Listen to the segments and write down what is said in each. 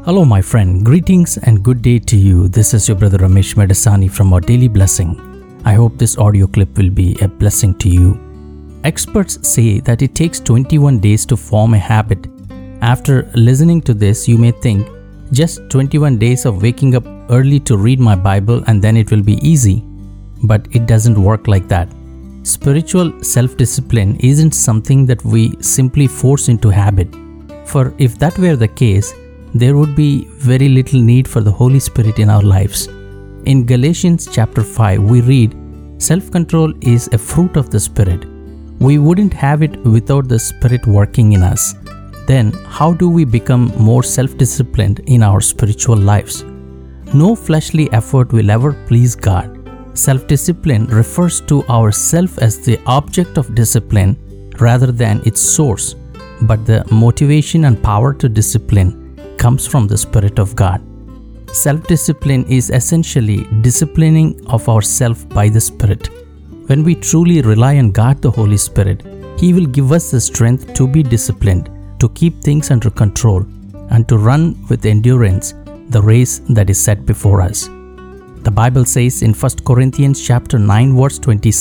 Hello, my friend. Greetings and good day to you. This is your brother Ramesh Medasani from Our Daily Blessing. I hope this audio clip will be a blessing to you. Experts say that it takes 21 days to form a habit. After listening to this, you may think, just 21 days of waking up early to read my Bible and then it will be easy. But it doesn't work like that. Spiritual self-discipline isn't something that we simply force into habit. For if that were the case, there would be very little need for the Holy Spirit in our lives. In Galatians chapter 5, we read, self-control is a fruit of the Spirit. We wouldn't have it without the Spirit working in us. Then, how do we become more self-disciplined in our spiritual lives? No fleshly effort will ever please God. Self-discipline refers to ourself as the object of discipline rather than its source, but the motivation and power to discipline comes from the Spirit of God. Self-discipline is essentially disciplining of ourselves by the Spirit. When we truly rely on God the Holy Spirit, He will give us the strength to be disciplined, to keep things under control, and to run with endurance the race that is set before us. The Bible says in 1 Corinthians chapter 9 verse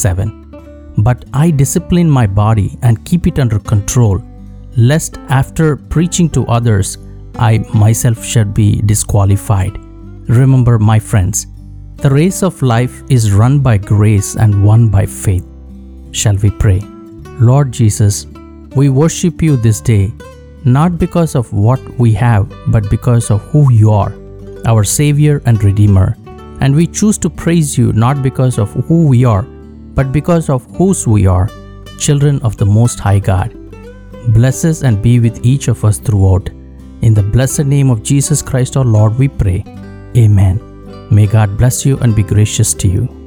27, "But I discipline my body and keep it under control, lest after preaching to others, I myself should be disqualified." Remember, my friends, the race of life is run by grace and won by faith. Shall we pray? Lord Jesus, we worship you this day, not because of what we have, but because of who you are, our Savior and Redeemer. And we choose to praise you not because of who we are, but because of whose we are, children of the Most High God. Bless us and be with each of us throughout. In the blessed name of Jesus Christ our Lord we pray. Amen. May God bless you and be gracious to you.